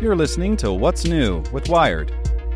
You're listening to What's New with Wired.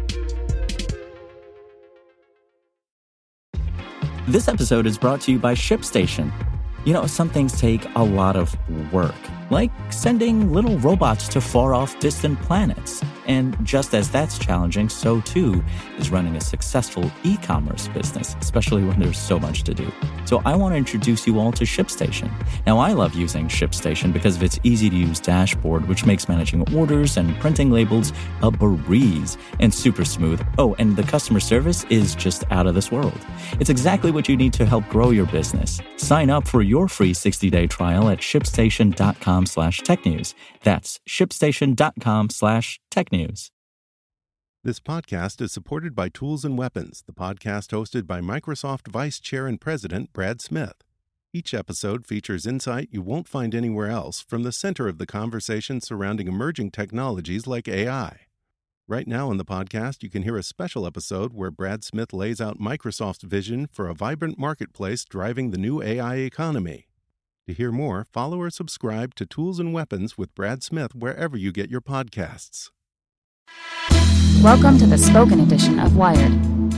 This episode is brought to you by ShipStation. You know, some things take a lot of work, like sending little robots to far-off distant planets. And just as that's challenging, so too is running a successful e-commerce business, especially when there's so much to do. So I want to introduce you all to ShipStation. Now, I love using ShipStation because of its easy-to-use dashboard, which makes managing orders and printing labels a breeze and super smooth. Oh, and the customer service is just out of this world. It's exactly what you need to help grow your business. Sign up for your free 60-day trial at shipstation.com/technews. That's shipstation.com/technews. This podcast is supported by Tools and Weapons, the podcast hosted by Microsoft Vice Chair and President Brad Smith. Each episode features insight you won't find anywhere else from the center of the conversation surrounding emerging technologies like AI. Right now on the podcast, you can hear a special episode where Brad Smith lays out Microsoft's vision for a vibrant marketplace driving the new AI economy. To hear more, follow or subscribe to Tools and Weapons with Brad Smith wherever you get your podcasts. Welcome to the spoken edition of Wired.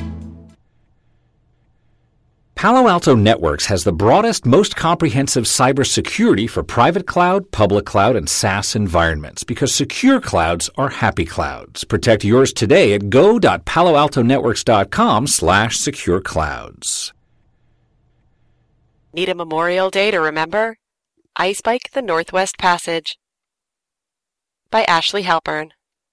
Palo Alto Networks has the broadest, most comprehensive cybersecurity for private cloud, public cloud, and SaaS environments because secure clouds are happy clouds. Protect yours today at go.paloaltonetworks.com/secure clouds. Need a Memorial Day to remember? Ice Bike the Northwest Passage by Ashley Halpern.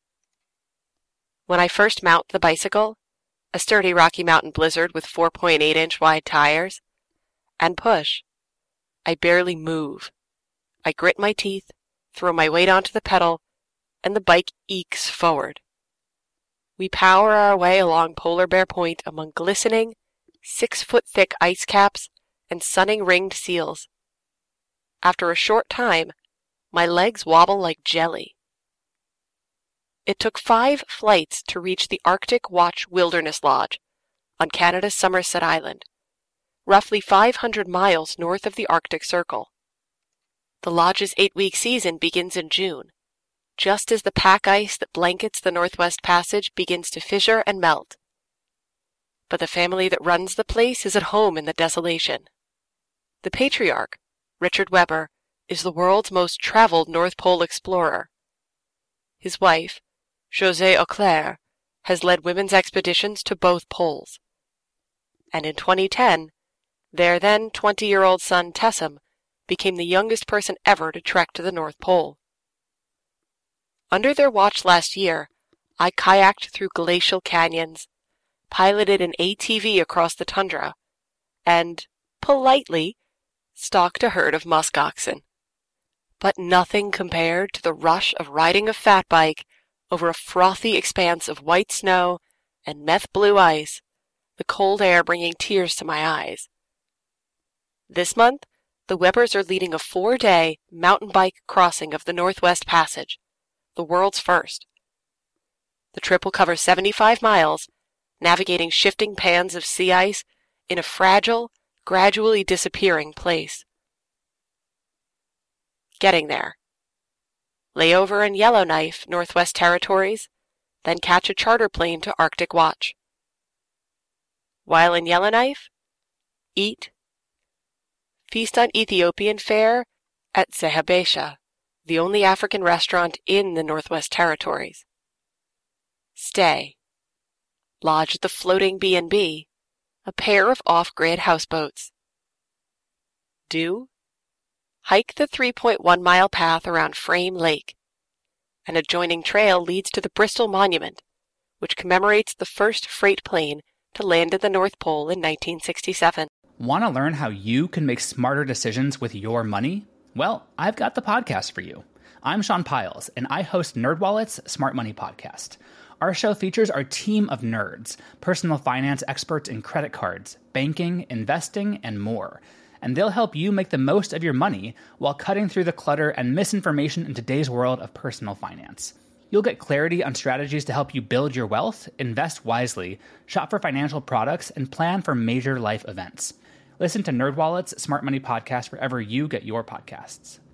When I first mount the bicycle, a sturdy Rocky Mountain Blizzard with 4.8-inch wide tires, and push, I barely move. I grit my teeth, throw my weight onto the pedal, and the bike ekes forward. We power our way along Polar Bear Point among glistening, 6-foot-thick ice caps and sunning-ringed seals. After a short time, my legs wobble like jelly. It took 5 flights to reach the Arctic Watch Wilderness Lodge on Canada's Somerset Island, roughly 500 miles north of the Arctic Circle. The lodge's 8-week season begins in June, just as the pack ice that blankets the Northwest Passage begins to fissure and melt. But the family that runs the place is at home in the desolation. The patriarch, Richard Weber, is the world's most traveled North Pole explorer. His wife, Josée Auclair, has led women's expeditions to both poles. And in 2010, their then 20-year-old son Tessem became the youngest person ever to trek to the North Pole. Under their watch last year, I kayaked through glacial canyons, piloted an ATV across the tundra, and, politely, stalked a herd of muskoxen. But nothing compared to the rush of riding a fat bike over a frothy expanse of white snow and meth-blue ice, the cold air bringing tears to my eyes. This month, the Webers are leading a 4-day mountain bike crossing of the Northwest Passage, the world's first. The trip will cover 75 miles, navigating shifting pans of sea ice in a fragile, gradually disappearing place. Getting there. Lay over in Yellowknife, Northwest Territories, then catch a charter plane to Arctic Watch. While in Yellowknife, eat. Feast on Ethiopian fare at Zehabesha, the only African restaurant in the Northwest Territories. Stay. Lodge at the floating B&B, a pair of off-grid houseboats. Do. Hike the 3.1-mile path around Frame Lake. An adjoining trail leads to the Bristol Monument, which commemorates the first freight plane to land at the North Pole in 1967. Want to learn how you can make smarter decisions with your money? Well, I've got the podcast for you. I'm Sean Piles, and I host NerdWallet's Smart Money Podcast. Our show features our team of nerds, personal finance experts in credit cards, banking, investing, and more. And they'll help you make the most of your money while cutting through the clutter and misinformation in today's world of personal finance. You'll get clarity on strategies to help you build your wealth, invest wisely, shop for financial products, and plan for major life events. Listen to NerdWallet's Smart Money Podcast wherever you get your podcasts.